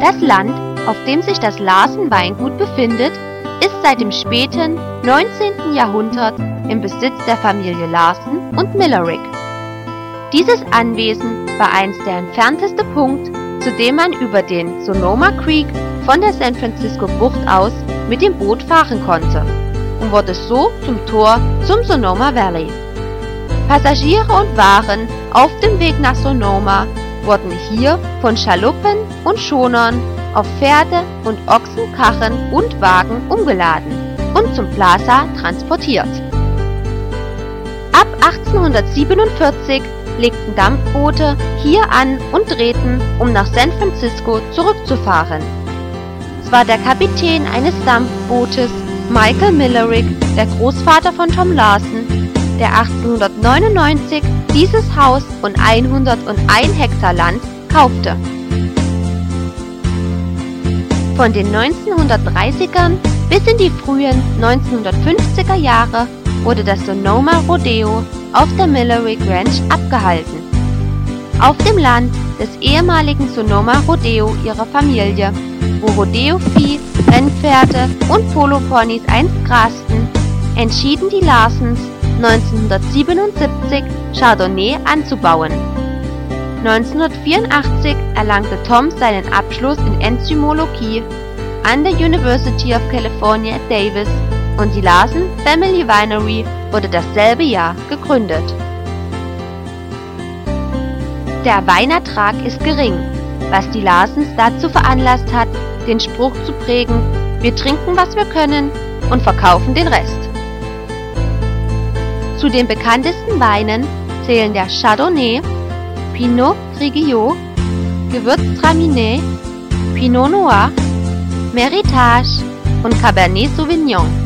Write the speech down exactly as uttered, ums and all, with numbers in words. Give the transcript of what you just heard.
Das Land, auf dem sich das Larsen-Weingut befindet, ist seit dem späten neunzehnten Jahrhundert im Besitz der Familie Larsen und Millerick. Dieses Anwesen war einst der entfernteste Punkt, zu dem man über den Sonoma Creek von der San Francisco Bucht aus mit dem Boot fahren konnte und wurde so zum Tor zum Sonoma Valley. Passagiere und Waren auf dem Weg nach Sonoma wurden hier von Schaluppen und Schonern auf Pferde und Ochsenkarren und Wagen umgeladen und zum Plaza transportiert. Ab achtzehnhundertsiebenundvierzig legten Dampfboote hier an und drehten, um nach San Francisco zurückzufahren. Es war der Kapitän eines Dampfbootes, Michael Millerick, der Großvater von Tom Larsen, der achtzehnhundertneunundneunzig dieses Haus und hunderteins Hektar Land kaufte. Von den neunzehnhundertdreißigern bis in die frühen neunzehnhundertfünfziger Jahre wurde das Sonoma Rodeo auf der Millerick Ranch abgehalten. Auf dem Land des ehemaligen Sonoma Rodeo ihrer Familie, wo Rodeovieh, Rennpferde und Poloponys einst grasten, entschieden die Larsens neunzehnhundertsiebenundsiebzig Chardonnay anzubauen. neunzehnhundertvierundachtzig erlangte Tom seinen Abschluss in Enzymologie an der University of California at Davis und die Larsen Family Winery wurde dasselbe Jahr gegründet. Der Weinertrag ist gering, was die Larsens dazu veranlasst hat, den Spruch zu prägen: Wir trinken, was wir können und verkaufen den Rest. Zu den bekanntesten Weinen zählen der Chardonnay, Pinot Grigio, Gewürztraminer, Pinot Noir, Meritage und Cabernet Sauvignon.